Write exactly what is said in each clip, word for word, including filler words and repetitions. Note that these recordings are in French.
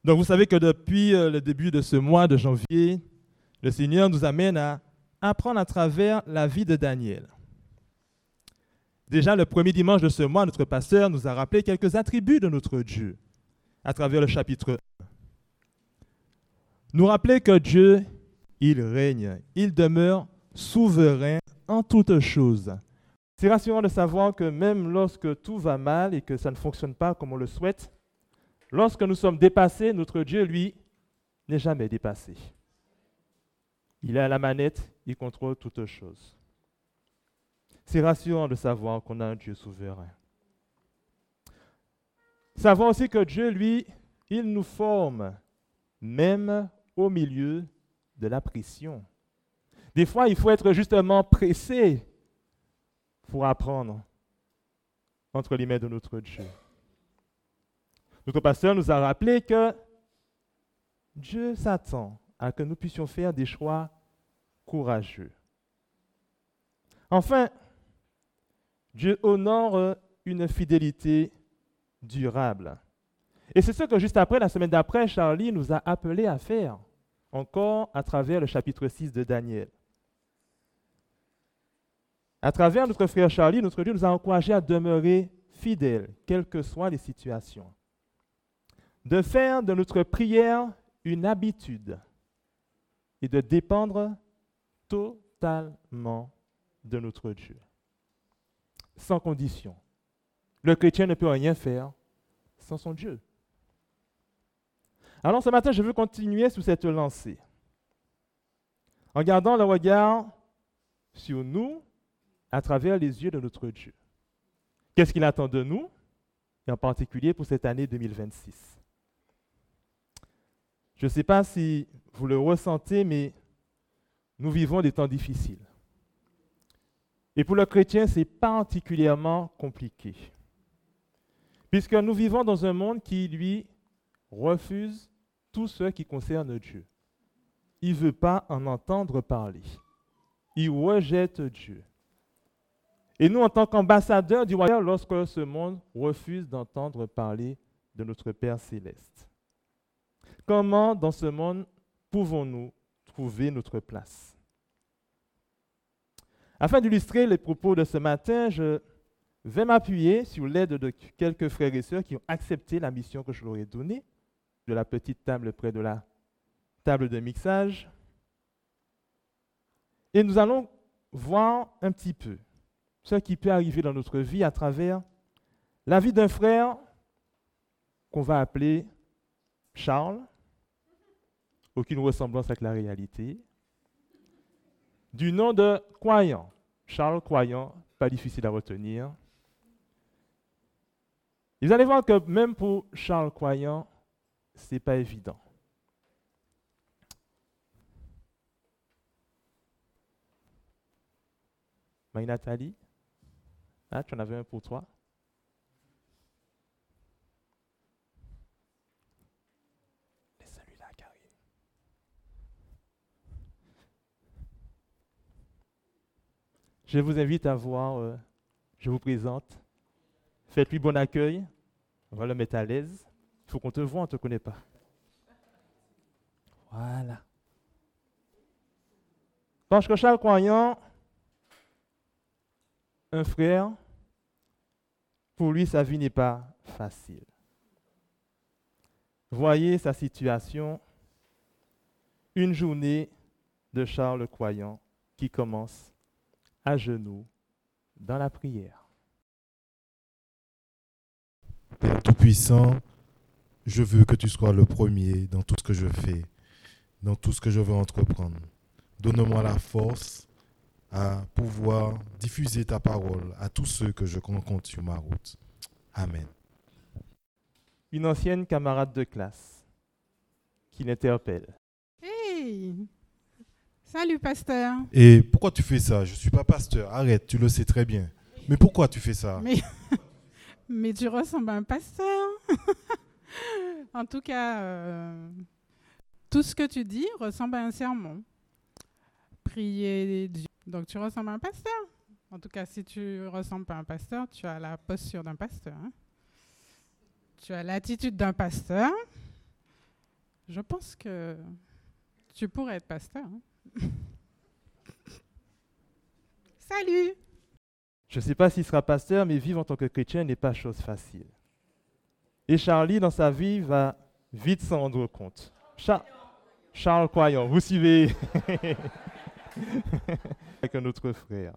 Donc vous savez que depuis le début de ce mois de janvier, le Seigneur nous amène à apprendre à travers la vie de Daniel. Déjà, le premier dimanche de ce mois, notre pasteur nous a rappelé quelques attributs de notre Dieu à travers le chapitre un. Nous rappeler que Dieu, il règne, il demeure souverain en toutes choses. C'est rassurant de savoir que même lorsque tout va mal et que ça ne fonctionne pas comme on le souhaite, lorsque nous sommes dépassés, notre Dieu, lui, n'est jamais dépassé. Il est à la manette, il contrôle toutes choses. C'est rassurant de savoir qu'on a un Dieu souverain. Savoir aussi que Dieu, lui, il nous forme, même au milieu de la pression. Des fois, il faut être justement pressé pour apprendre entre les mains de notre Dieu. Notre pasteur nous a rappelé que Dieu s'attend à que nous puissions faire des choix courageux. Enfin, Dieu honore une fidélité durable. Et c'est ce que juste après, la semaine d'après, Charlie nous a appelé à faire, encore à travers le chapitre six de Daniel. À travers notre frère Charlie, notre Dieu nous a encouragés à demeurer fidèles, quelles que soient les situations. De faire de notre prière une habitude et de dépendre totalement de notre Dieu. Sans condition. Le chrétien ne peut rien faire sans son Dieu. Alors ce matin, je veux continuer sous cette lancée, en gardant le regard sur nous à travers les yeux de notre Dieu. Qu'est-ce qu'il attend de nous, et en particulier pour cette année deux mille vingt-six? Je ne sais pas si vous le ressentez, mais nous vivons des temps difficiles. Et pour le chrétien, c'est particulièrement compliqué. Puisque nous vivons dans un monde qui, lui, refuse tout ce qui concerne Dieu. Il ne veut pas en entendre parler. Il rejette Dieu. Et nous, en tant qu'ambassadeurs du royaume, lorsque ce monde refuse d'entendre parler de notre Père céleste. Comment, dans ce monde, pouvons-nous trouver notre place? Afin d'illustrer les propos de ce matin, je vais m'appuyer sur l'aide de quelques frères et sœurs qui ont accepté la mission que je leur ai donnée, de la petite table près de la table de mixage. Et nous allons voir un petit peu ce qui peut arriver dans notre vie à travers la vie d'un frère qu'on va appeler Charles, aucune ressemblance avec la réalité, du nom de Croyant. Charles Croyant, pas difficile à retenir. Vous allez voir que même pour Charles Croyant, ce n'est pas évident. Marie-Nathalie, ah, tu en avais un pour toi? Laisse celui-là, Karine. Je vous invite à voir, euh, je vous présente. Faites-lui bon accueil. On va le mettre à l'aise. Il faut qu'on te voie, on ne te connaît pas. Voilà. Parce que Charles Croyant, un frère, pour lui, sa vie n'est pas facile. Voyez sa situation, une journée de Charles Croyant qui commence à genoux dans la prière. Père Tout-Puissant, je veux que tu sois le premier dans tout ce que je fais, dans tout ce que je veux entreprendre. Donne-moi la force à pouvoir diffuser ta parole à tous ceux que je rencontre sur ma route. Amen. Une ancienne camarade de classe qui l'interpelle. Hey! Salut, pasteur. Et pourquoi tu fais ça? Je ne suis pas pasteur. Arrête, tu le sais très bien. Mais pourquoi tu fais ça? Mais, mais tu ressembles à un pasteur. En tout cas, euh, tout ce que tu dis ressemble à un sermon. Prier Dieu. Donc, tu ressembles à un pasteur. En tout cas, si tu ne ressembles pas à un pasteur, tu as la posture d'un pasteur. Hein? Tu as l'attitude d'un pasteur. Je pense que tu pourrais être pasteur. Hein? Salut! Je ne sais pas s'il sera pasteur, mais vivre en tant que chrétien n'est pas chose facile. Et Charlie, dans sa vie, va vite s'en rendre compte. Char- Charles Croyant, vous suivez avec un autre frère.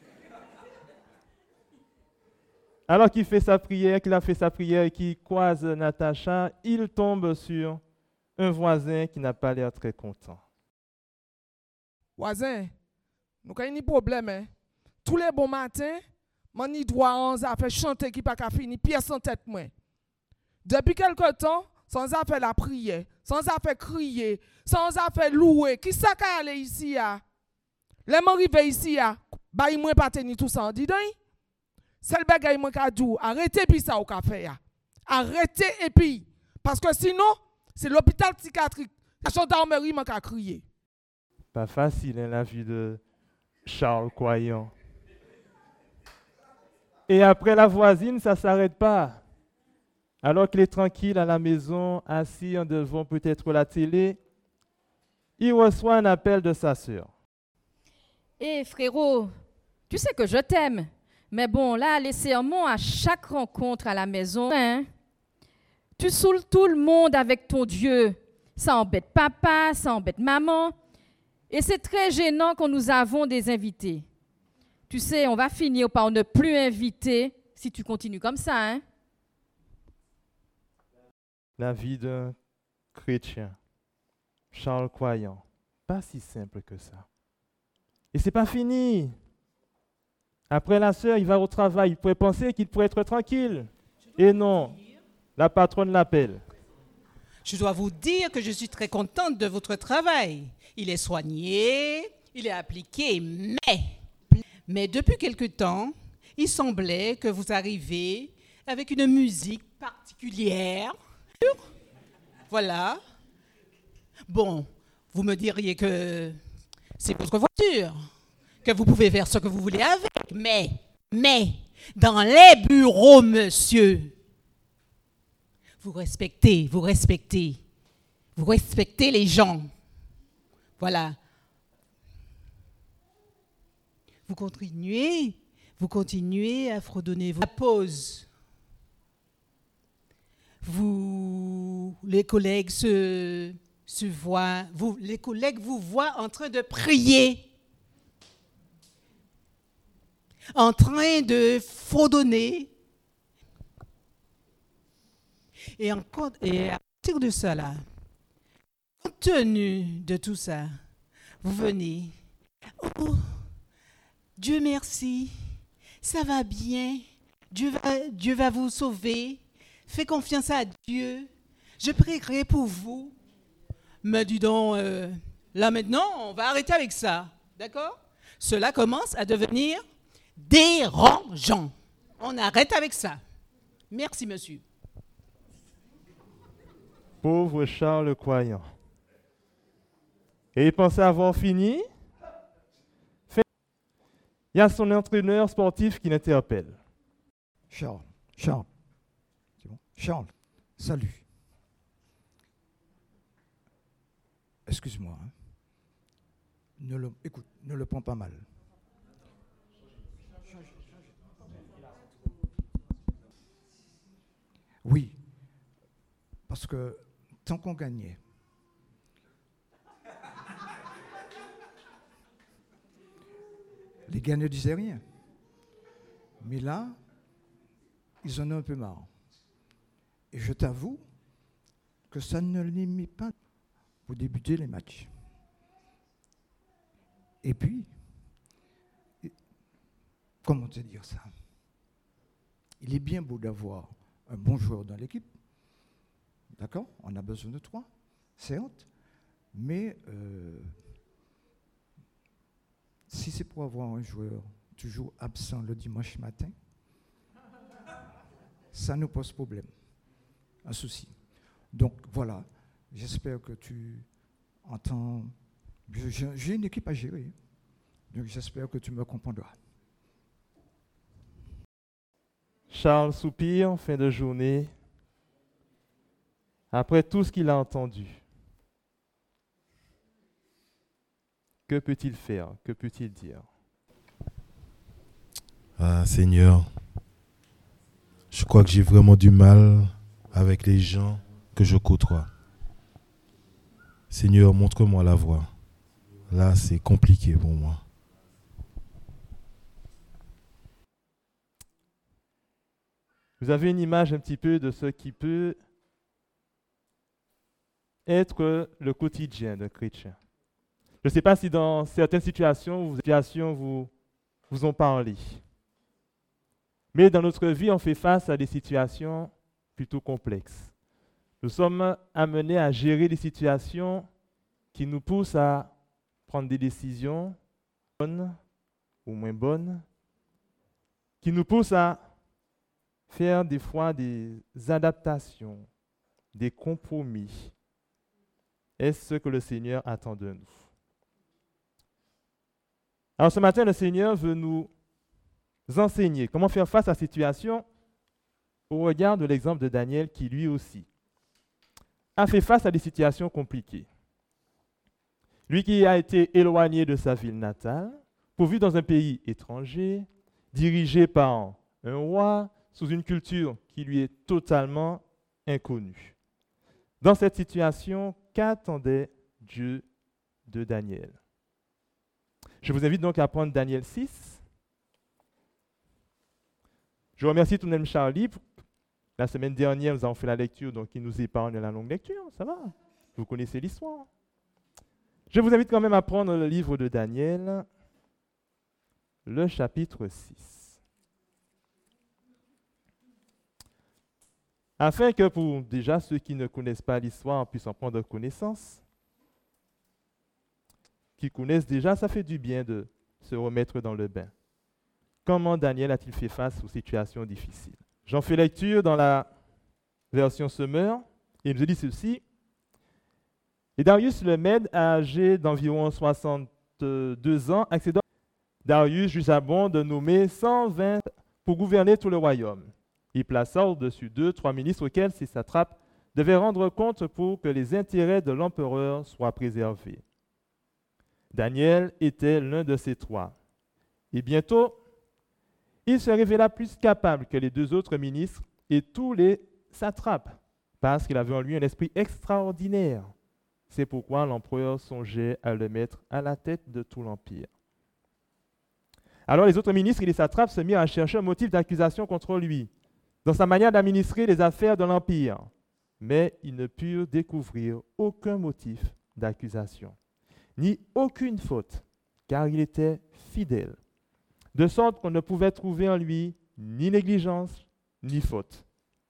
Alors qu'il fait sa prière, qu'il a fait sa prière et qu'il croise Natacha, il tombe sur un voisin qui n'a pas l'air très content. Voisin, nous avons un problème. Hein? Tous les bons matins, mon doit en faire chanter qui pas qu'à finir pièce en tête moi. Depuis quelque temps, sans faire la prière, sans faire crier, sans faire louer, qui ça qu'a aller ici à? Les gens arrivent ici à, bah ils m'ont pas tenu tout ça, dis donc. C'est le bagage moi qu'a dit, arrêtez puis ça au café ya. Arrêtez et puis parce que sinon, c'est l'hôpital psychiatrique. La gendarmerie m'a qu'a crier. Pas facile hein, la vie de Charles Croyant. Et après la voisine, ça ne s'arrête pas. Alors qu'il est tranquille à la maison, assis en devant peut-être la télé, il reçoit un appel de sa sœur. Hé frérot, tu sais que je t'aime. Mais bon, là, les sermons à chaque rencontre à la maison, hein, tu saoules tout le monde avec ton Dieu. Ça embête papa, ça embête maman. Et c'est très gênant quand nous avons des invités. Tu sais, on va finir par ne plus inviter si tu continues comme ça, hein. La vie d'un chrétien, Charles Croyant, pas si simple que ça. Et c'est pas fini. Après la sœur, il va au travail. Il pourrait penser qu'il pourrait être tranquille. Et non, la patronne l'appelle. Je dois vous dire que je suis très contente de votre travail. Il est soigné, il est appliqué, mais, mais depuis quelque temps, il semblait que vous arrivez avec une musique particulière. Voilà. Bon, vous me diriez que c'est votre voiture, que vous pouvez faire ce que vous voulez avec. Mais, mais, dans les bureaux, monsieur, vous respectez, vous respectez, vous respectez les gens. Voilà. Vous continuez, vous continuez à fredonner la pause. Vous, les collègues se, se voient, vous, les collègues vous voient en train de prier. En train de fredonner. Et, en, et à partir de ça, là, compte tenu de tout ça, vous venez. Oh, Dieu merci, ça va bien. Dieu va, Dieu va vous sauver. Fais confiance à Dieu. Je prierai pour vous. Mais dis donc, euh, là maintenant, on va arrêter avec ça. D'accord? Cela commence à devenir dérangeant. On arrête avec ça. Merci, monsieur. Pauvre Charles Croyant. Et il pensait avoir fini. Il y a son entraîneur sportif qui l'interpelle. Charles, Charles, c'est bon? Charles, salut. Excuse-moi. Hein. Ne le, écoute, ne le prends pas mal. Oui, parce que tant qu'on gagnait, les gagnants ne disaient rien. Mais là, ils en ont un peu marre. Et je t'avoue que ça ne les met pas pour débuter les matchs. Et puis, comment te dire ça? Il est bien beau d'avoir un bon joueur dans l'équipe. D'accord? On a besoin de toi, certes. Mais euh, si c'est pour avoir un joueur toujours absent le dimanche matin, ça nous pose problème, un souci. Donc voilà, j'espère que tu entends. J'ai une équipe à gérer, donc j'espère que tu me comprendras. Charles soupire, fin de journée. Après tout ce qu'il a entendu, Que peut-il faire? Que peut-il dire? Ah, Seigneur, je crois que j'ai vraiment du mal avec les gens que je côtoie. Seigneur, montre-moi la voie. Là, c'est compliqué pour moi. Vous avez une image un petit peu de ce qui peut être le quotidien d'un chrétien. Je ne sais pas si dans certaines situations, situations vous, vous ont parlé. Mais dans notre vie, on fait face à des situations plutôt complexes. Nous sommes amenés à gérer des situations qui nous poussent à prendre des décisions bonnes ou moins bonnes, qui nous poussent à faire des fois des adaptations, des compromis. Est-ce ce que le Seigneur attend de nous? Alors ce matin, le Seigneur veut nous enseigner comment faire face à la situation au regard de l'exemple de Daniel qui lui aussi a fait face à des situations compliquées. Lui qui a été éloigné de sa ville natale, pour vivre dans un pays étranger, dirigé par un roi, sous une culture qui lui est totalement inconnue. Dans cette situation, qu'attendait Dieu de Daniel? Je vous invite donc à prendre Daniel six. Je remercie tout de même Charlie. La semaine dernière, nous avons fait la lecture, donc il nous épargne la longue lecture, ça va. Vous connaissez l'histoire. Je vous invite quand même à prendre le livre de Daniel, le chapitre six. Afin que pour déjà ceux qui ne connaissent pas l'histoire puissent en prendre connaissance, qui connaissent déjà, ça fait du bien de se remettre dans le bain. Comment Daniel a-t-il fait face aux situations difficiles? J'en fais lecture dans la version Semeur, et il nous dit ceci. Et Darius le Mède, âgé d'environ soixante-deux ans, accéda Darius juge bon de nommer cent vingt pour gouverner tout le royaume. Il plaça au-dessus d'eux trois ministres auxquels ces satrapes devaient rendre compte pour que les intérêts de l'empereur soient préservés. Daniel était l'un de ces trois. Et bientôt, il se révéla plus capable que les deux autres ministres et tous les satrapes, parce qu'il avait en lui un esprit extraordinaire. C'est pourquoi l'empereur songeait à le mettre à la tête de tout l'empire. Alors les autres ministres et les satrapes se mirent à chercher un motif d'accusation contre lui, dans sa manière d'administrer les affaires de l'empire. Mais ils ne purent découvrir aucun motif d'accusation, ni aucune faute, car il était fidèle, de sorte qu'on ne pouvait trouver en lui ni négligence, ni faute.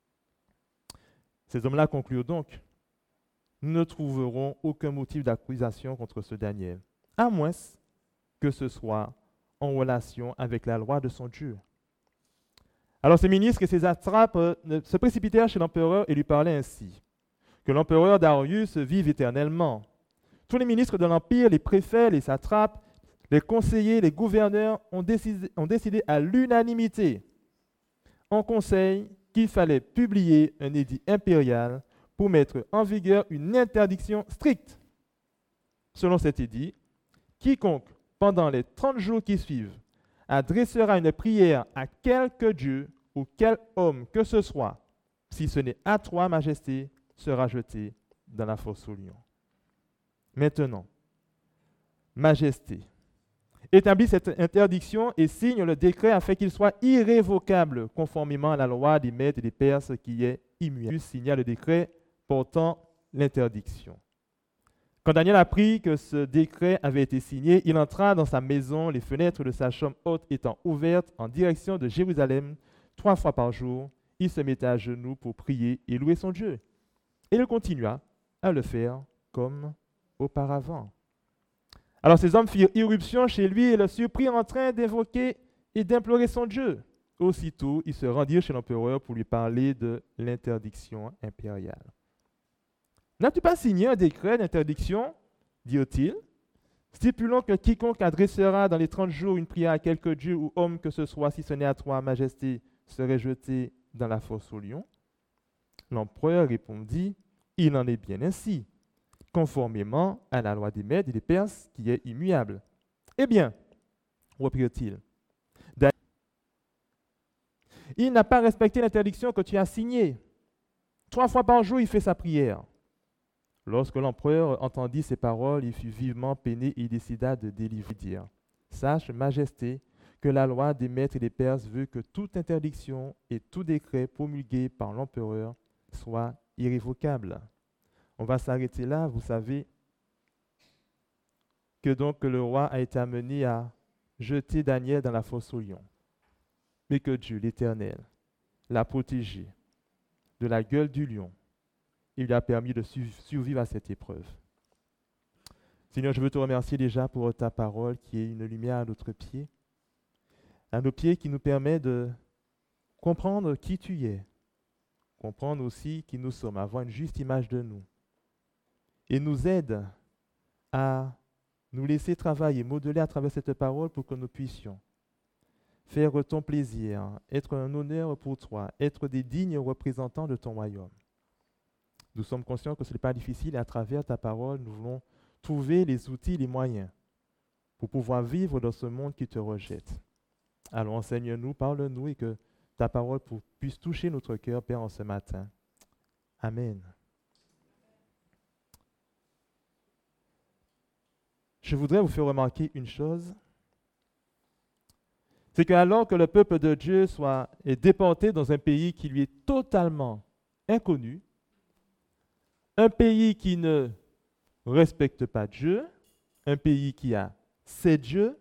Ces hommes-là conclurent donc, nous ne trouverons aucun motif d'accusation contre ce Daniel, à moins que ce soit en relation avec la loi de son Dieu. Alors ces ministres et ces satrapes euh, se précipitèrent chez l'empereur et lui parlaient ainsi. Que l'empereur Darius vive éternellement. Tous les ministres de l'empire, les préfets, les satrapes, les conseillers, les gouverneurs ont décidé, ont décidé à l'unanimité en conseil qu'il fallait publier un édit impérial pour mettre en vigueur une interdiction stricte. Selon cet édit, quiconque, pendant les trente jours qui suivent, adressera une prière à quelque dieu ou quel homme que ce soit, si ce n'est à toi, Majesté, sera jeté dans la fosse aux lions. Maintenant, Majesté, établis cette interdiction et signe le décret afin qu'il soit irrévocable, conformément à la loi des Mèdes et des Perses qui est immuable. Il signa le décret portant l'interdiction. Quand Daniel apprit que ce décret avait été signé, il entra dans sa maison, les fenêtres de sa chambre haute étant ouvertes en direction de Jérusalem. Trois fois par jour, il se mettait à genoux pour prier et louer son Dieu. Et il continua à le faire comme auparavant. Alors ces hommes firent irruption chez lui et le surprirent en train d'invoquer et d'implorer son Dieu. Aussitôt, ils se rendirent chez l'empereur pour lui parler de l'interdiction impériale. N'as-tu pas signé un décret d'interdiction, dirent-ils, stipulant que quiconque adressera dans les trente jours une prière à quelque dieu ou homme que ce soit, si ce n'est à toi, Majesté, serait jeté dans la fosse aux lions? L'empereur répondit, il en est bien ainsi, conformément à la loi des Mèdes et des Perses qui est immuable. Eh bien, reprit-il, il n'a pas respecté l'interdiction que tu as signée. Trois fois par jour, il fait sa prière. Lorsque l'empereur entendit ces paroles, il fut vivement peiné et il décida de délivrer, dire, sache, Majesté, que la loi des Mèdes et des Perses veut que toute interdiction et tout décret promulgué par l'empereur soit irrévocable. On va s'arrêter là. Vous savez que donc le roi a été amené à jeter Daniel dans la fosse aux lions, mais que Dieu, l'Éternel, l'a protégé de la gueule du lion. Il lui a permis de survivre à cette épreuve. Seigneur, je veux te remercier déjà pour ta parole qui est une lumière à notre pied, à nos pieds qui nous permet de comprendre qui tu es, comprendre aussi qui nous sommes, avoir une juste image de nous, et nous aide à nous laisser travailler, modeler à travers cette parole pour que nous puissions faire ton plaisir, être un honneur pour toi, être des dignes représentants de ton royaume. Nous sommes conscients que ce n'est pas difficile et à travers ta parole, nous voulons trouver les outils, les moyens pour pouvoir vivre dans ce monde qui te rejette. Alors enseigne-nous, parle-nous et que ta parole pour, puisse toucher notre cœur, Père, en ce matin. Amen. Je voudrais vous faire remarquer une chose, c'est qu'alors que le peuple de Dieu soit, est déporté dans un pays qui lui est totalement inconnu, un pays qui ne respecte pas Dieu, un pays qui a ses dieux,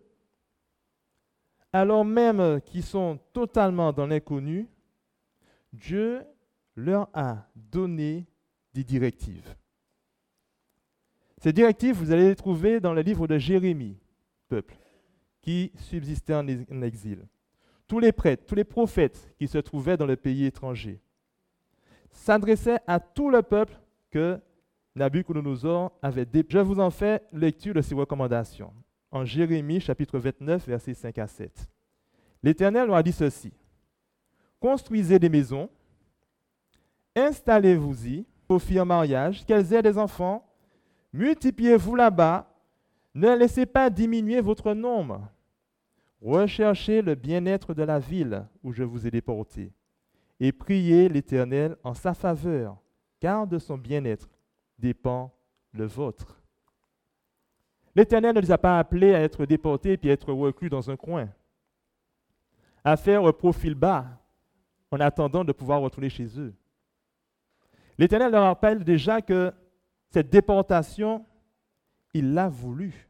alors même qu'ils sont totalement dans l'inconnu, Dieu leur a donné des directives. Ces directives, vous allez les trouver dans le livre de Jérémie, peuple, qui subsistait en exil. Tous les prêtres, tous les prophètes qui se trouvaient dans le pays étranger s'adressaient à tout le peuple que Nabuchodonosor avait dé... Je vous en fais lecture de ces recommandations. En Jérémie, chapitre vingt-neuf, versets cinq à sept. L'Éternel leur a dit ceci. Construisez des maisons, installez-vous-y, offrez en mariage, qu'elles aient des enfants, multipliez-vous là-bas, ne laissez pas diminuer votre nombre. Recherchez le bien-être de la ville où je vous ai déporté et priez l'Éternel en sa faveur, car de son bien-être dépend le vôtre. L'Éternel ne les a pas appelés à être déportés puis à être reclus dans un coin, à faire un profil bas en attendant de pouvoir retourner chez eux. L'Éternel leur rappelle déjà que cette déportation, il l'a voulu.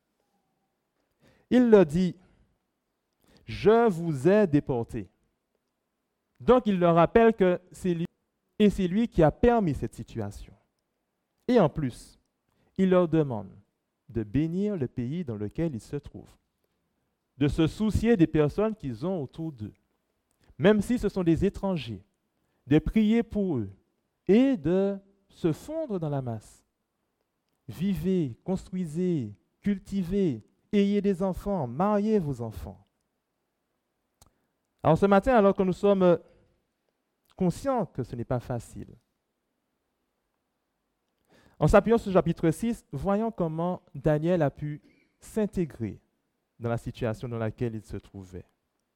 Il leur dit, je vous ai déportés. Donc il leur rappelle que c'est lui, et c'est lui qui a permis cette situation. Et en plus, il leur demande de bénir le pays dans lequel ils se trouvent, de se soucier des personnes qu'ils ont autour d'eux, même si ce sont des étrangers, de prier pour eux et de se fondre dans la masse. Vivez, construisez, cultivez, ayez des enfants, mariez vos enfants. Alors ce matin, alors que nous sommes conscients que ce n'est pas facile, en s'appuyant sur le chapitre six, voyons comment Daniel a pu s'intégrer dans la situation dans laquelle il se trouvait.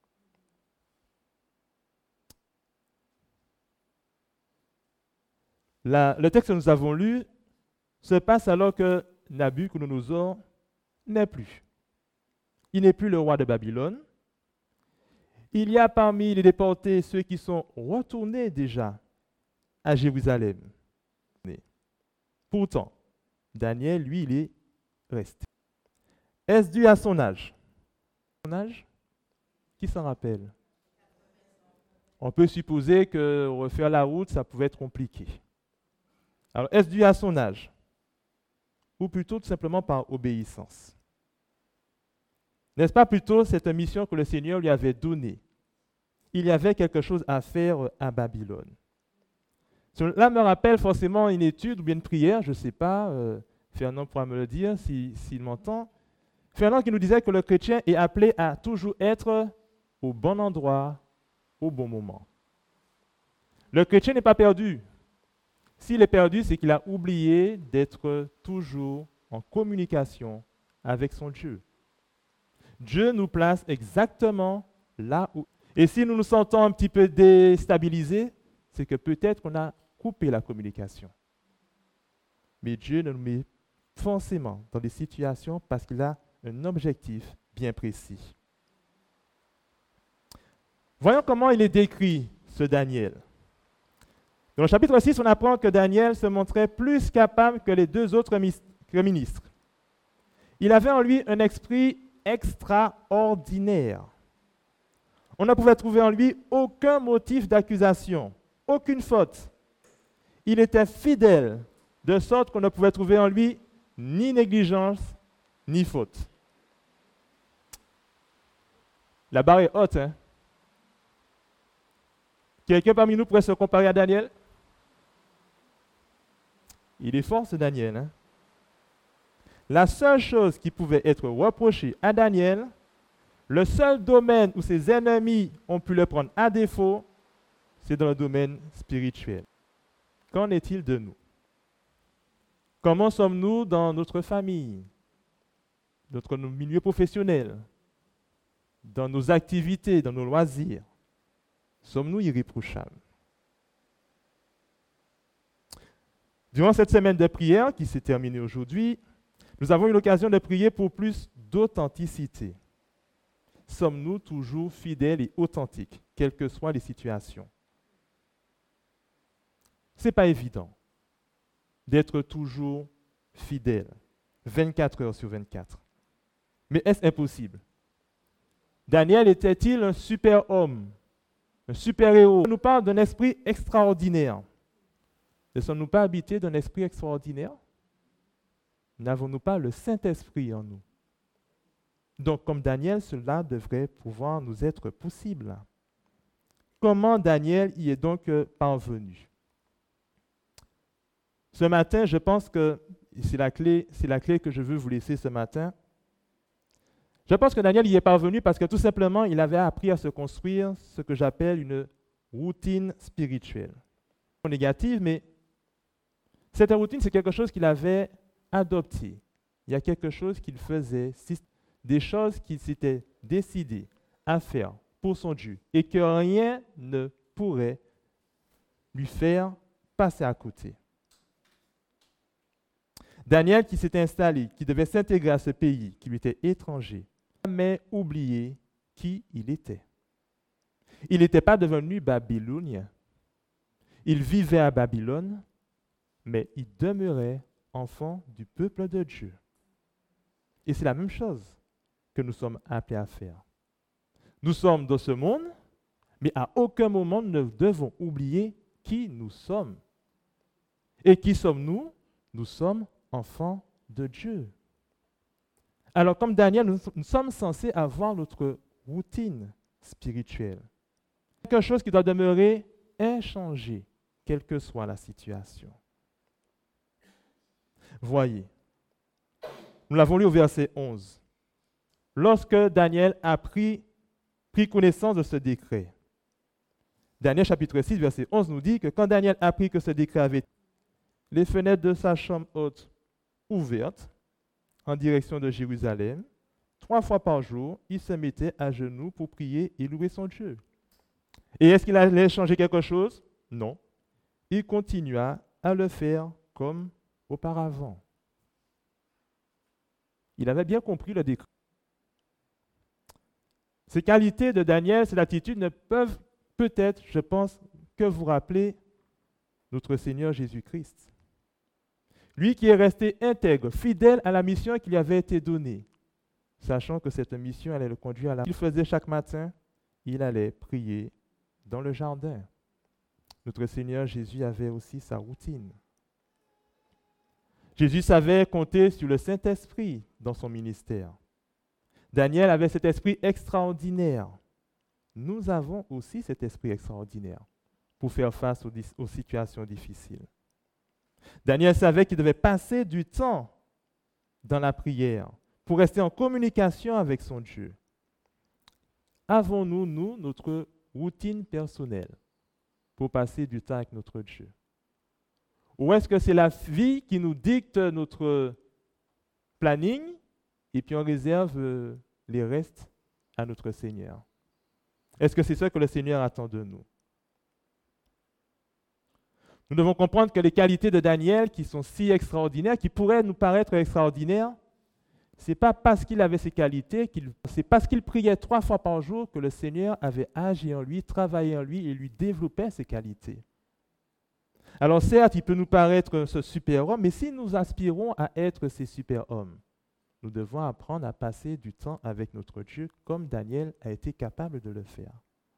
La, le texte que nous avons lu se passe alors que Nabuchodonosor n'est plus. Il n'est plus le roi de Babylone. Il y a parmi les déportés ceux qui sont retournés déjà à Jérusalem. Pourtant, Daniel, lui, il est resté. Est-ce dû à son âge? Son âge? Qui s'en rappelle? On peut supposer que refaire la route, ça pouvait être compliqué. Alors, est-ce dû à son âge? Ou plutôt tout simplement par obéissance? N'est-ce pas plutôt cette mission que le Seigneur lui avait donnée? Il y avait quelque chose à faire à Babylone. Cela me rappelle forcément une étude ou bien une prière, je ne sais pas, euh, Fernand pourra me le dire s'il si, si m'entend. Fernand qui nous disait que le chrétien est appelé à toujours être au bon endroit, au bon moment. Le chrétien n'est pas perdu. S'il est perdu, c'est qu'il a oublié d'être toujours en communication avec son Dieu. Dieu nous place exactement là où... Et si nous nous sentons un petit peu déstabilisés, c'est que peut-être qu'on a coupé la communication. Mais Dieu nous met forcément dans des situations parce qu'il a un objectif bien précis. Voyons comment il est décrit, ce Daniel. Dans le chapitre six, on apprend que Daniel se montrait plus capable que les deux autres ministres. Il avait en lui un esprit extraordinaire. On ne pouvait trouver en lui aucun motif d'accusation, aucune faute. Il était fidèle, de sorte qu'on ne pouvait trouver en lui ni négligence, ni faute. La barre est haute, hein? Quelqu'un parmi nous pourrait se comparer à Daniel? Il est fort, ce Daniel. Hein? La seule chose qui pouvait être reprochée à Daniel, le seul domaine où ses ennemis ont pu le prendre à défaut, c'est dans le domaine spirituel. Qu'en est-il de nous? Comment sommes-nous dans notre famille, dans nos milieux professionnels, dans nos activités, dans nos loisirs? Sommes-nous irréprochables? Durant cette semaine de prière qui s'est terminée aujourd'hui, nous avons eu l'occasion de prier pour plus d'authenticité. Sommes-nous toujours fidèles et authentiques, quelles que soient les situations? Ce n'est pas évident d'être toujours fidèle, vingt-quatre heures sur vingt-quatre. Mais est-ce impossible? Daniel était-il un super homme, un super-héros? On nous parle d'un esprit extraordinaire. Ne sommes-nous pas habités d'un esprit extraordinaire? N'avons-nous pas le Saint-Esprit en nous? Donc, comme Daniel, cela devrait pouvoir nous être possible. Comment Daniel y est donc parvenu? Ce matin, je pense que c'est la clé, c'est la clé que je veux vous laisser ce matin. Je pense que Daniel y est parvenu parce que tout simplement, il avait appris à se construire ce que j'appelle une routine spirituelle. Négative, mais cette routine, c'est quelque chose qu'il avait adopté. Il y a quelque chose qu'il faisait, des choses qu'il s'était décidé à faire pour son Dieu et que rien ne pourrait lui faire passer à côté. Daniel, qui s'était installé, qui devait s'intégrer à ce pays, qui lui était étranger, n'a jamais oublié qui il était. Il n'était pas devenu babylonien. Il vivait à Babylone, mais il demeurait enfant du peuple de Dieu. Et c'est la même chose que nous sommes appelés à faire. Nous sommes dans ce monde, mais à aucun moment nous ne devons oublier qui nous sommes. Et qui sommes-nous? Nous sommes enfants de Dieu. Alors, comme Daniel, nous, nous sommes censés avoir notre routine spirituelle. Quelque chose qui doit demeurer inchangé, quelle que soit la situation. Voyez, nous l'avons lu au verset onze. Lorsque Daniel a pris, pris connaissance de ce décret, Daniel chapitre six, verset onze nous dit que quand Daniel a appris que ce décret avait les fenêtres de sa chambre haute ouvertes en direction de Jérusalem, trois fois par jour, il se mettait à genoux pour prier et louer son Dieu. Et est-ce qu'il allait changer quelque chose? Non. Il continua à le faire comme auparavant. Il avait bien compris le décret. Ces qualités de Daniel, ces attitudes ne peuvent peut-être, je pense, que vous rappeler notre Seigneur Jésus-Christ. Lui qui est resté intègre, fidèle à la mission qui lui avait été donnée, sachant que cette mission allait le conduire à la... Il faisait chaque matin, il allait prier dans le jardin. Notre Seigneur Jésus avait aussi sa routine. Jésus savait compter sur le Saint-Esprit dans son ministère. Daniel avait cet esprit extraordinaire. Nous avons aussi cet esprit extraordinaire pour faire face aux, aux situations difficiles. Daniel savait qu'il devait passer du temps dans la prière pour rester en communication avec son Dieu. Avons-nous, nous, notre routine personnelle pour passer du temps avec notre Dieu? Ou est-ce que c'est la vie qui nous dicte notre planning et puis on réserve euh, les restes à notre Seigneur? Est-ce que c'est ce que le Seigneur attend de nous? Nous devons comprendre que les qualités de Daniel, qui sont si extraordinaires, qui pourraient nous paraître extraordinaires, ce n'est pas parce qu'il avait ces qualités, qu'il, c'est parce qu'il priait trois fois par jour que le Seigneur avait agi en lui, travaillé en lui et lui développait ces qualités. Alors certes, il peut nous paraître ce super-homme, mais si nous aspirons à être ces super-hommes, nous devons apprendre à passer du temps avec notre Dieu comme Daniel a été capable de le faire.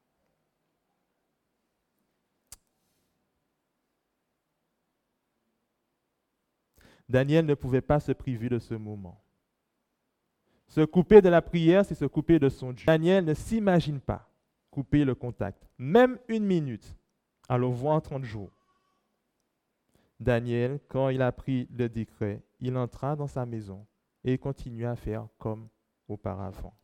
Daniel ne pouvait pas se priver de ce moment. Se couper de la prière, c'est se couper de son Dieu. Daniel ne s'imagine pas couper le contact, même une minute, à le voir trente jours. Daniel, quand il a pris le décret, il entra dans sa maison et continua à faire comme auparavant.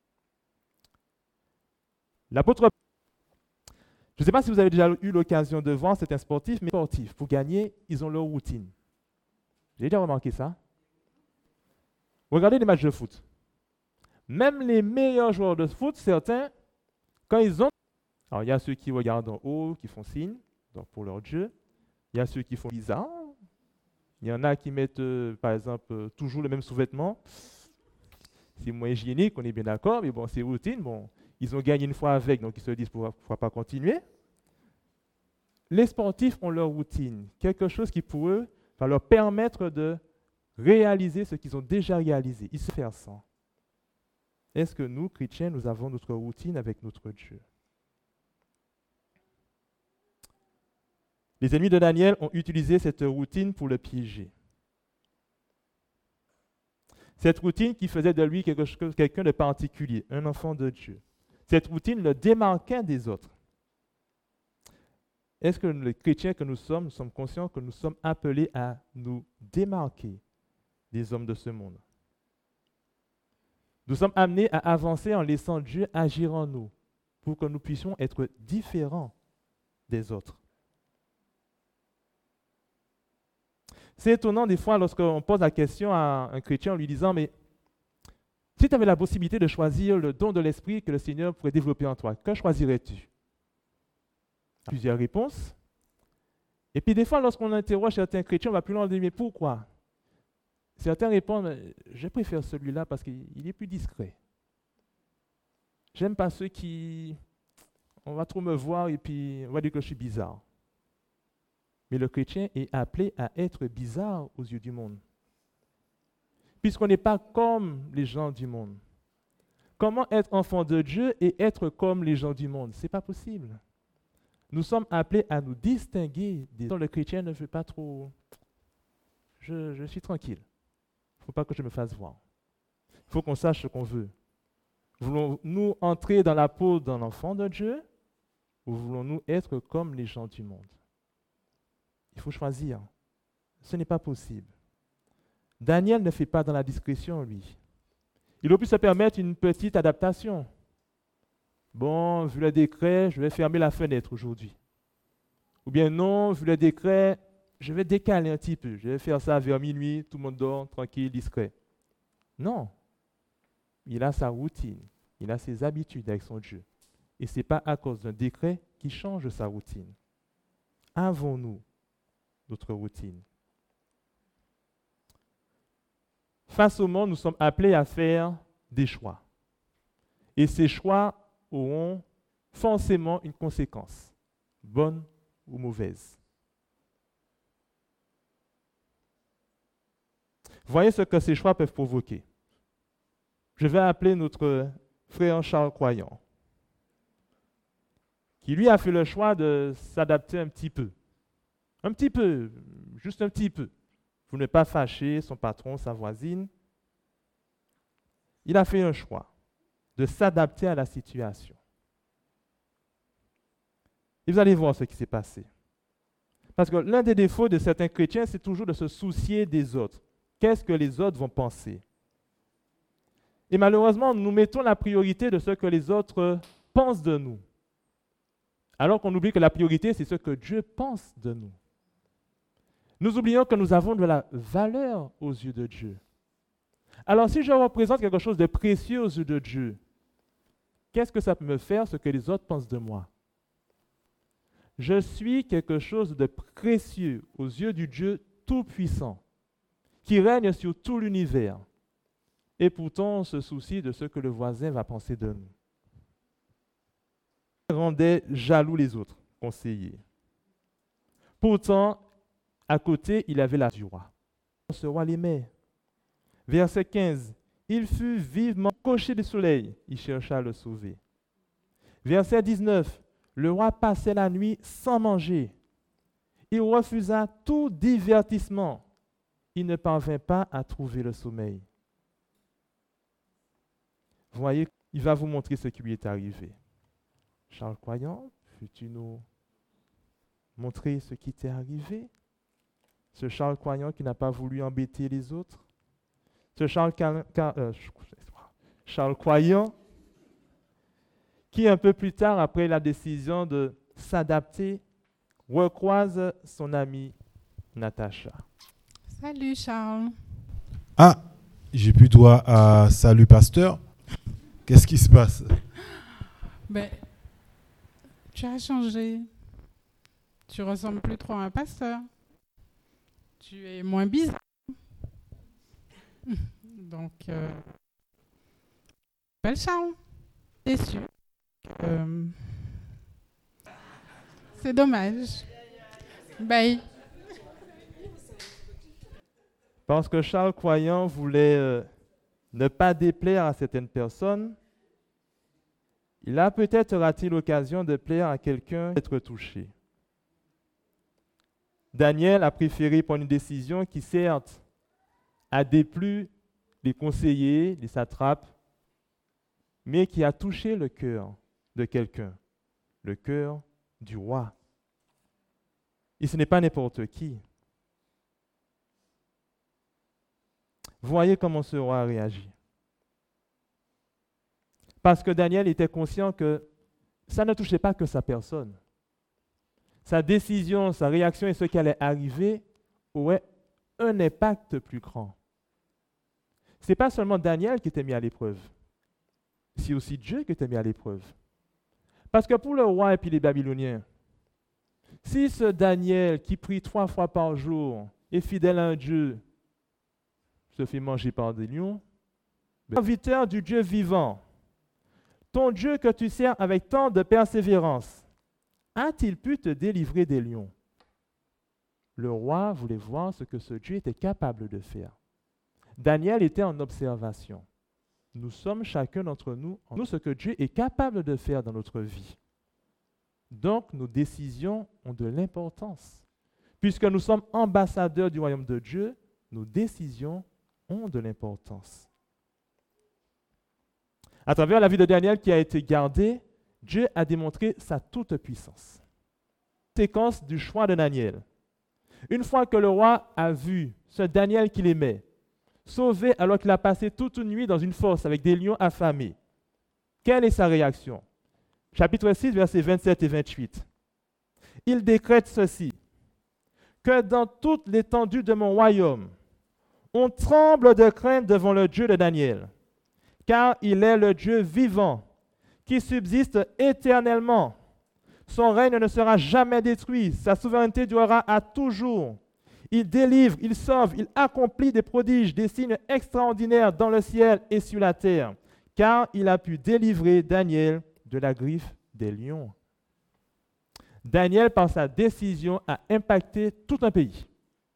L'apôtre, je ne sais pas si vous avez déjà eu l'occasion de voir, c'est un sportif, mais sportif, pour gagner, ils ont leur routine. J'ai déjà remarqué ça. Regardez les matchs de foot. Même les meilleurs joueurs de foot, certains, quand ils ont... Alors, il y a ceux qui regardent en haut, qui font signe, donc pour leur Dieu. Il y a ceux qui font bizarre. Il y en a qui mettent, euh, par exemple, euh, toujours le même sous-vêtement. C'est moins hygiénique, on est bien d'accord, mais bon, c'est routine. Bon, ils ont gagné une fois avec, donc ils se disent pourquoi ne pas continuer. Les sportifs ont leur routine, quelque chose qui pour eux va leur permettre de réaliser ce qu'ils ont déjà réalisé. Ils se font ça. Est-ce que nous, chrétiens, nous avons notre routine avec notre Dieu? Les ennemis de Daniel ont utilisé cette routine pour le piéger. Cette routine qui faisait de lui quelque chose, quelqu'un de particulier, un enfant de Dieu. Cette routine le démarquait des autres. Est-ce que les chrétiens que nous sommes, nous sommes conscients que nous sommes appelés à nous démarquer des hommes de ce monde? Nous sommes amenés à avancer en laissant Dieu agir en nous pour que nous puissions être différents des autres. C'est étonnant des fois lorsqu'on pose la question à un chrétien en lui disant « Mais si tu avais la possibilité de choisir le don de l'esprit que le Seigneur pourrait développer en toi, que choisirais-tu » Plusieurs réponses. Et puis des fois, lorsqu'on interroge certains chrétiens, on va plus loin, on dit « Mais pourquoi » Certains répondent « Je préfère celui-là parce qu'il est plus discret. J'aime pas ceux qui... On va trop me voir et puis on va dire que je suis bizarre. » Mais le chrétien est appelé à être bizarre aux yeux du monde. Puisqu'on n'est pas comme les gens du monde. Comment être enfant de Dieu et être comme les gens du monde? Ce n'est pas possible. Nous sommes appelés à nous distinguer. Des... Le chrétien ne veut pas trop... Je, je suis tranquille. Il ne faut pas que je me fasse voir. Il faut qu'on sache ce qu'on veut. Voulons-nous entrer dans la peau d'un enfant de Dieu ou voulons-nous être comme les gens du monde? Il faut choisir. Ce n'est pas possible. Daniel ne fait pas dans la discrétion, lui. Il aurait pu se permettre une petite adaptation. Bon, vu le décret, je vais fermer la fenêtre aujourd'hui. Ou bien non, vu le décret, je vais décaler un petit peu. Je vais faire ça vers minuit, tout le monde dort, tranquille, discret. Non. Il a sa routine. Il a ses habitudes avec son Dieu. Et ce n'est pas à cause d'un décret qui change sa routine. Avons-nous notre routine? Face au monde, nous sommes appelés à faire des choix. Et ces choix auront forcément une conséquence, bonne ou mauvaise. Voyez ce que ces choix peuvent provoquer. Je vais appeler notre frère Charles Croyant, qui lui a fait le choix de s'adapter un petit peu. Un petit peu, juste un petit peu. Pour ne pas fâcher son patron, sa voisine. Il a fait un choix de s'adapter à la situation. Et vous allez voir ce qui s'est passé. Parce que l'un des défauts de certains chrétiens, c'est toujours de se soucier des autres. Qu'est-ce que les autres vont penser? Et malheureusement, nous mettons la priorité de ce que les autres pensent de nous. Alors qu'on oublie que la priorité, c'est ce que Dieu pense de nous. Nous oublions que nous avons de la valeur aux yeux de Dieu. Alors si je représente quelque chose de précieux aux yeux de Dieu, qu'est-ce que ça peut me faire, ce que les autres pensent de moi? Je suis quelque chose de précieux aux yeux du Dieu Tout-Puissant, qui règne sur tout l'univers. Et pourtant, on se soucie de ce que le voisin va penser de nous. Il rendait jaloux les autres conseillers. Pourtant, à côté, il avait la du roi. Ce roi l'aimait. Verset quinze. Il fut vivement couché du soleil. Il chercha à le sauver. Verset dix-neuf. Le roi passait la nuit sans manger. Il refusa tout divertissement. Il ne parvint pas à trouver le sommeil. Vous voyez, il va vous montrer ce qui lui est arrivé. Charles Croyant, peux-tu nous montrer ce qui t'est arrivé? Ce Charles Croyant qui n'a pas voulu embêter les autres? Ce Charles, Cal- Cal- euh, Charles Croyant qui, un peu plus tard, après la décision de s'adapter, recroise son amie Natacha. Salut Charles. Ah, j'ai plus droit à salut pasteur. Qu'est-ce qui se passe? Ben, tu as changé. Tu ressembles plus trop à un pasteur. Tu es moins bizarre. Donc, euh, belle Charles. Déçu. Euh, c'est dommage. Bye. Parce que Charles Croyant voulait euh, ne pas déplaire à certaines personnes, il a peut-être raté l'occasion de plaire à quelqu'un d'être touché. Daniel a préféré prendre une décision qui, certes, a déplu les conseillers, les satrapes, mais qui a touché le cœur de quelqu'un, le cœur du roi. Et ce n'est pas n'importe qui. Vous voyez comment ce roi a réagi. Parce que Daniel était conscient que ça ne touchait pas que sa personne. Sa décision, sa réaction et ce qui allait arriver aurait un impact plus grand. Ce n'est pas seulement Daniel qui était mis à l'épreuve, c'est aussi Dieu qui était mis à l'épreuve. Parce que pour le roi et puis les Babyloniens, si ce Daniel qui prie trois fois par jour est fidèle à un Dieu, se fait manger par des lions, serviteur du Dieu vivant, ton Dieu que tu sers avec tant de persévérance, a-t-il pu te délivrer des lions? Le roi voulait voir ce que ce Dieu était capable de faire. Daniel était en observation. Nous sommes chacun d'entre nous, en nous ce que Dieu est capable de faire dans notre vie. Donc, nos décisions ont de l'importance. Puisque nous sommes ambassadeurs du royaume de Dieu, nos décisions ont de l'importance. À travers la vie de Daniel qui a été gardée, Dieu a démontré sa toute-puissance. Séquence du choix de Daniel. Une fois que le roi a vu ce Daniel qu'il aimait, sauvé alors qu'il a passé toute une nuit dans une fosse avec des lions affamés, quelle est sa réaction? Chapitre six, versets vingt-sept et vingt-huit. Il décrète ceci, que dans toute l'étendue de mon royaume, on tremble de crainte devant le Dieu de Daniel, car il est le Dieu vivant, qui subsiste éternellement. Son règne ne sera jamais détruit, sa souveraineté durera à toujours. Il délivre, il sauve, il accomplit des prodiges, des signes extraordinaires dans le ciel et sur la terre, car il a pu délivrer Daniel de la griffe des lions. Daniel, par sa décision, a impacté tout un pays.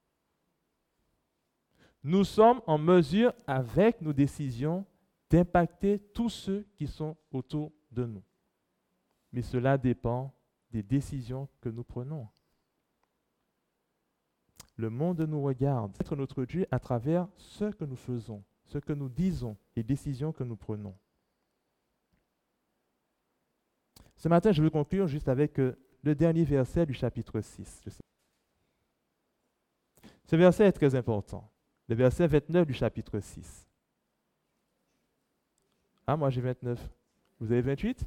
Nous sommes en mesure, avec nos décisions, d'impacter tous ceux qui sont autour de nous. Mais cela dépend des décisions que nous prenons. Le monde nous regarde, être notre Dieu à travers ce que nous faisons, ce que nous disons, les décisions que nous prenons. Ce matin, je veux conclure juste avec euh, le dernier verset du chapitre six. Ce verset est très important. Le verset vingt-neuf du chapitre six. Ah, moi j'ai vingt-neuf. Vous avez vingt-huit?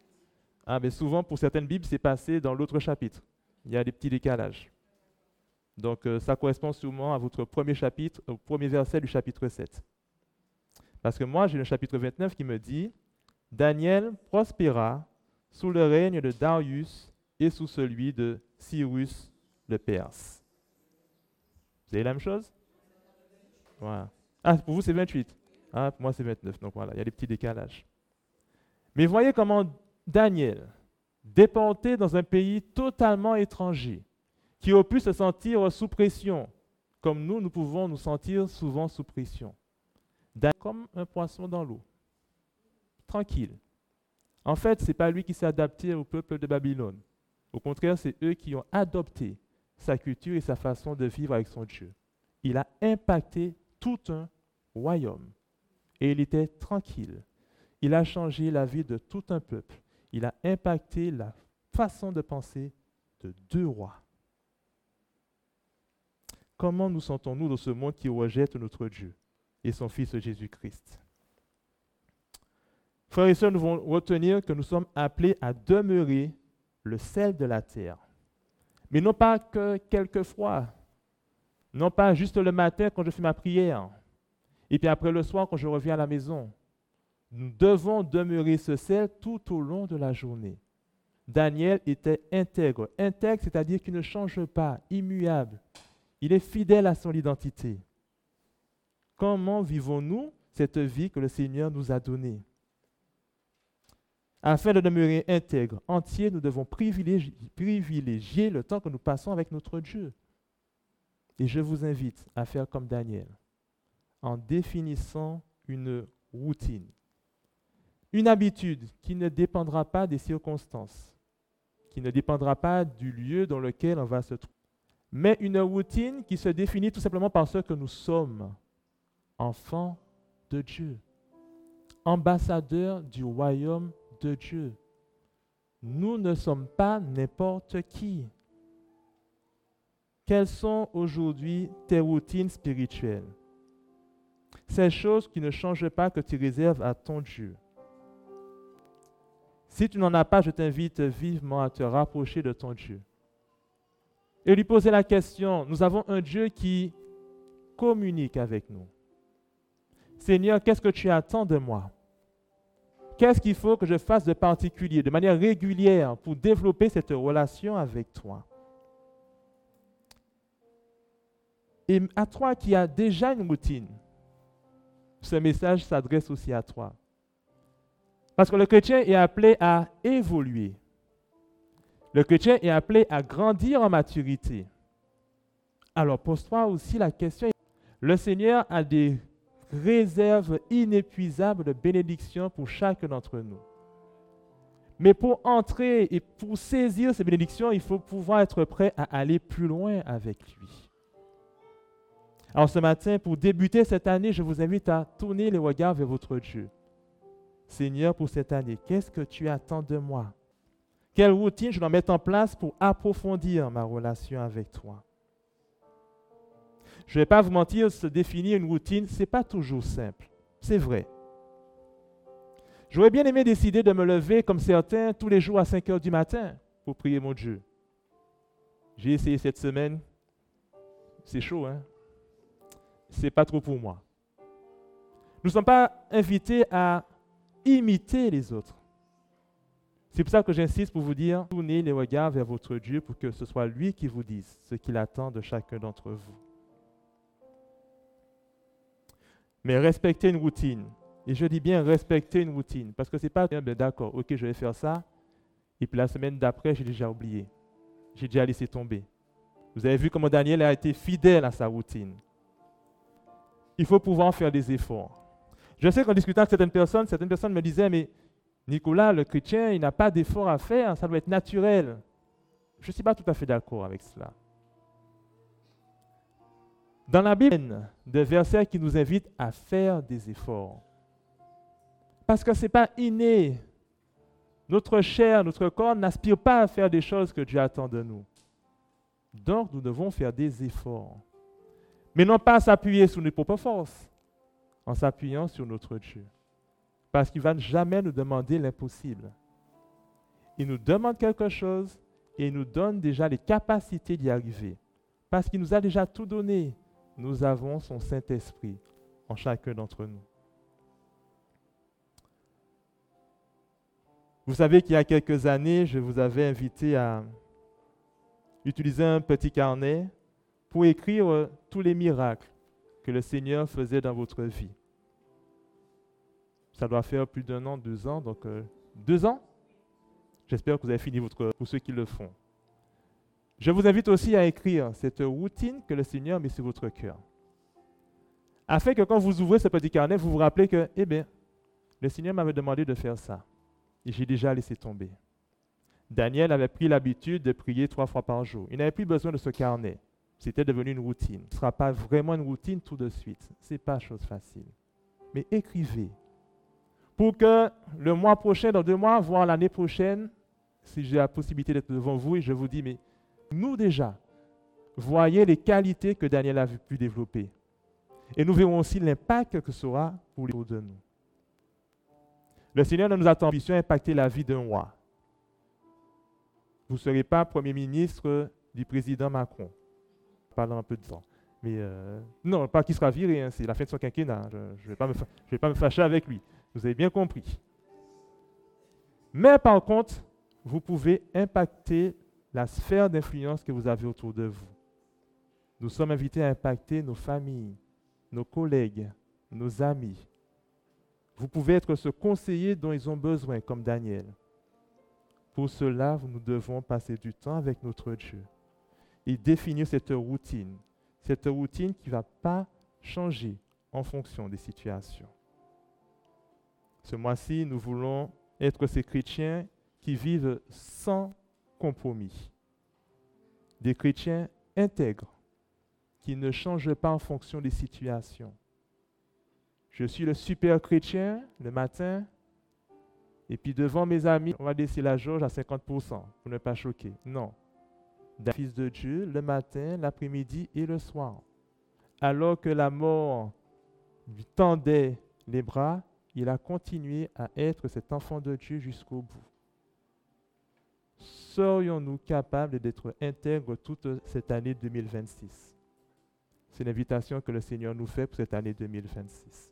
Ah, mais souvent, pour certaines Bibles, c'est passé dans l'autre chapitre. Il y a des petits décalages. Donc, euh, ça correspond sûrement à votre premier chapitre, au premier verset du chapitre sept. Parce que moi, j'ai le chapitre vingt-neuf qui me dit « Daniel prospéra sous le règne de Darius et sous celui de Cyrus le Perse. » Vous avez la même chose? Voilà. Ah, pour vous, c'est vingt-huit. Ah, pour moi, c'est vingt-neuf. Donc voilà, il y a des petits décalages. Mais voyez comment Daniel, déporté dans un pays totalement étranger, qui aurait pu se sentir sous pression, comme nous, nous pouvons nous sentir souvent sous pression. Daniel, comme un poisson dans l'eau, tranquille. En fait, ce n'est pas lui qui s'est adapté au peuple de Babylone. Au contraire, c'est eux qui ont adopté sa culture et sa façon de vivre avec son Dieu. Il a impacté tout un royaume. Et il était tranquille. Il a changé la vie de tout un peuple. Il a impacté la façon de penser de deux rois. Comment nous sentons-nous dans ce monde qui rejette notre Dieu et son Fils Jésus-Christ? Frères et sœurs, nous devons retenir que nous sommes appelés à demeurer le sel de la terre. Mais non pas que quelquefois, non pas juste le matin quand je fais ma prière, et puis après le soir quand je reviens à la maison. Nous devons demeurer ce sel tout au long de la journée. Daniel était intègre. Intègre, c'est-à-dire qu'il ne change pas, immuable. Il est fidèle à son identité. Comment vivons-nous cette vie que le Seigneur nous a donnée? Afin de demeurer intègre, entier, nous devons privilégier, privilégier le temps que nous passons avec notre Dieu. Et je vous invite à faire comme Daniel, en définissant une routine, une habitude qui ne dépendra pas des circonstances, qui ne dépendra pas du lieu dans lequel on va se trouver, mais une routine qui se définit tout simplement par ce que nous sommes, enfants de Dieu, ambassadeurs du royaume de Dieu. Nous ne sommes pas n'importe qui. Quelles sont aujourd'hui tes routines spirituelles? Ces choses qui ne changent pas, que tu réserves à ton Dieu. Si tu n'en as pas, je t'invite vivement à te rapprocher de ton Dieu. Et lui poser la question, nous avons un Dieu qui communique avec nous. Seigneur, qu'est-ce que tu attends de moi? Qu'est-ce qu'il faut que je fasse de particulier, de manière régulière, pour développer cette relation avec toi? Et à toi qui as déjà une routine, ce message s'adresse aussi à toi. Parce que le chrétien est appelé à évoluer. Le chrétien est appelé à grandir en maturité. Alors pose-toi aussi la question, le Seigneur a des réserves inépuisables de bénédictions pour chacun d'entre nous. Mais pour entrer et pour saisir ces bénédictions, il faut pouvoir être prêt à aller plus loin avec lui. Alors ce matin, pour débuter cette année, je vous invite à tourner les regards vers votre Dieu. Seigneur, pour cette année, qu'est-ce que tu attends de moi? Quelle routine je dois mettre en place pour approfondir ma relation avec toi? Je ne vais pas vous mentir, se définir une routine, ce n'est pas toujours simple. C'est vrai. J'aurais bien aimé décider de me lever comme certains tous les jours à cinq heures du matin pour prier mon Dieu. J'ai essayé cette semaine. C'est chaud, hein? Ce n'est pas trop pour moi. Nous ne sommes pas invités à imiter les autres. C'est pour ça que j'insiste pour vous dire, tournez les regards vers votre Dieu pour que ce soit lui qui vous dise ce qu'il attend de chacun d'entre vous. Mais respectez une routine. Et je dis bien respecter une routine. Parce que ce n'est pas, bien, d'accord, ok, je vais faire ça. Et puis la semaine d'après, j'ai déjà oublié. J'ai déjà laissé tomber. Vous avez vu comment Daniel a été fidèle à sa routine. Il faut pouvoir faire des efforts. Je sais qu'en discutant avec certaines personnes, certaines personnes me disaient, mais Nicolas, le chrétien, il n'a pas d'effort à faire, ça doit être naturel. Je ne suis pas tout à fait d'accord avec cela. Dans la Bible, il y a des versets qui nous invitent à faire des efforts. Parce que ce n'est pas inné. Notre chair, notre corps n'aspire pas à faire des choses que Dieu attend de nous. Donc, nous devons faire des efforts. Mais non pas s'appuyer sur nos propres forces, en s'appuyant sur notre Dieu. Parce qu'il ne va jamais nous demander l'impossible. Il nous demande quelque chose et il nous donne déjà les capacités d'y arriver. parce qu'il nous a déjà tout donné, nous avons son Saint-Esprit en chacun d'entre nous. Vous savez qu'il y a quelques années, je vous avais invité à utiliser un petit carnet pour écrire tous les miracles que le Seigneur faisait dans votre vie. Ça doit faire plus d'un an, deux ans, donc euh, deux ans. J'espère que vous avez fini votre, pour ceux qui le font. Je vous invite aussi à écrire cette routine que le Seigneur met sur votre cœur. Afin que quand vous ouvrez ce petit carnet, vous vous rappelez que, eh bien, le Seigneur m'avait demandé de faire ça. Et j'ai déjà laissé tomber. Daniel avait pris l'habitude de prier trois fois par jour. Il n'avait plus besoin de ce carnet. C'était devenu une routine. Ce ne sera pas vraiment une routine tout de suite. Ce n'est pas chose facile. Mais écrivez. Pour que le mois prochain, dans deux mois, voire l'année prochaine, si j'ai la possibilité d'être devant vous, et je vous dis, mais nous déjà, voyez les qualités que Daniel a pu développer. Et nous verrons aussi l'impact que ce sera pour les autres de nous. Le Seigneur ne nous attend pas à impacter la vie d'un roi. Vous ne serez pas Premier ministre du président Macron. Pendant un peu de temps. Mais euh, non, pas qu'il sera viré, hein, c'est la fin de son quinquennat. Je ne vais, vais pas me fâcher avec lui. Vous avez bien compris. Mais par contre, vous pouvez impacter la sphère d'influence que vous avez autour de vous. Nous sommes invités à impacter nos familles, nos collègues, nos amis. Vous pouvez être ce conseiller dont ils ont besoin, comme Daniel. Pour cela, nous devons passer du temps avec notre Dieu et définir cette routine, cette routine qui ne va pas changer en fonction des situations. Ce mois-ci, nous voulons être ces chrétiens qui vivent sans compromis. Des chrétiens intègres, qui ne changent pas en fonction des situations. Je suis le super chrétien le matin, et puis devant mes amis, on va laisser la jauge à cinquante pour cent pour ne pas choquer. Non. D'un fils de Dieu, le matin, l'après-midi et le soir. Alors que la mort lui tendait les bras, il a continué à être cet enfant de Dieu jusqu'au bout. Serions-nous capables d'être intègres toute cette année deux mille vingt-six? C'est l'invitation que le Seigneur nous fait pour cette année deux mille vingt-six.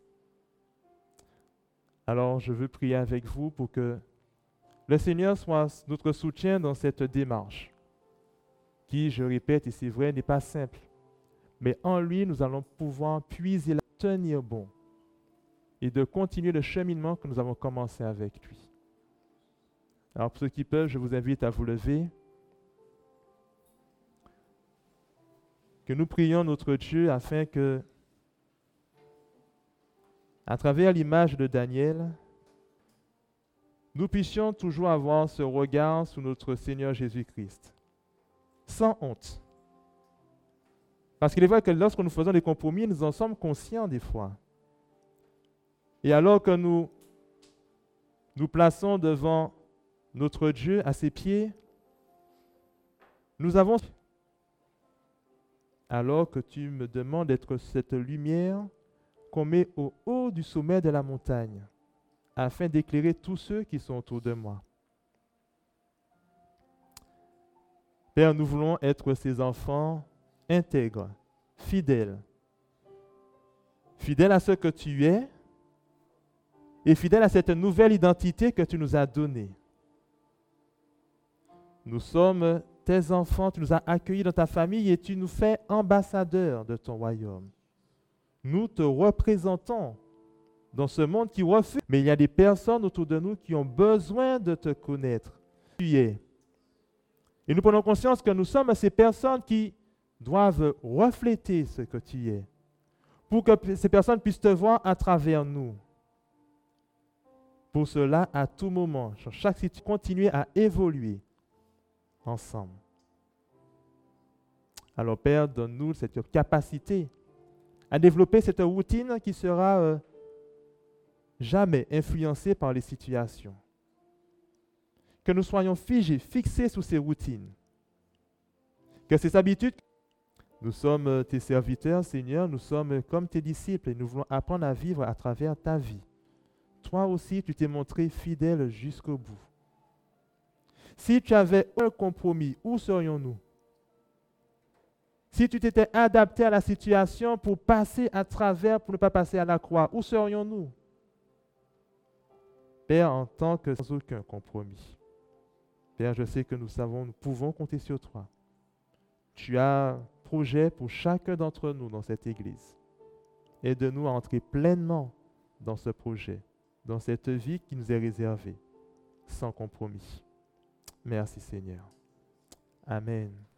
Alors, je veux prier avec vous pour que le Seigneur soit notre soutien dans cette démarche, qui, je répète, et c'est vrai, n'est pas simple. Mais en lui, nous allons pouvoir puiser la tenir bon et de continuer le cheminement que nous avons commencé avec lui. Alors, pour ceux qui peuvent, je vous invite à vous lever. Que nous prions notre Dieu afin que, à travers l'image de Daniel, nous puissions toujours avoir ce regard sur notre Seigneur Jésus-Christ, sans honte. Parce qu'il est vrai que lorsque nous faisons des compromis, nous en sommes conscients des fois. Et alors que nous nous plaçons devant notre Dieu à ses pieds, nous avons... Alors que tu me demandes d'être cette lumière qu'on met au haut du sommet de la montagne, afin d'éclairer tous ceux qui sont autour de moi. Père, nous voulons être ces enfants intègres, fidèles. Fidèles à ce que tu es et fidèles à cette nouvelle identité que tu nous as donnée. Nous sommes tes enfants, tu nous as accueillis dans ta famille et tu nous fais ambassadeurs de ton royaume. Nous te représentons dans ce monde qui refuse. Mais il y a des personnes autour de nous qui ont besoin de te connaître. Tu es. Et nous prenons conscience que nous sommes ces personnes qui doivent refléter ce que tu es, pour que ces personnes puissent te voir à travers nous. Pour cela, à tout moment, sur chaque situation, continuer à évoluer ensemble. Alors Père, donne-nous cette capacité à développer cette routine qui sera euh, jamais influencée par les situations. Que nous soyons figés, fixés sur ces routines. Que ces habitudes, nous sommes tes serviteurs, Seigneur, nous sommes comme tes disciples et nous voulons apprendre à vivre à travers ta vie. Toi aussi, tu t'es montré fidèle jusqu'au bout. Si tu avais un compromis, où serions-nous? Si tu t'étais adapté à la situation pour passer à travers, pour ne pas passer à la croix, où serions-nous? Père, en tant que sans aucun compromis, Père, je sais que nous savons, nous pouvons compter sur toi. Tu as un projet pour chacun d'entre nous dans cette Église. Aide-nous à entrer pleinement dans ce projet, dans cette vie qui nous est réservée, sans compromis. Merci Seigneur. Amen.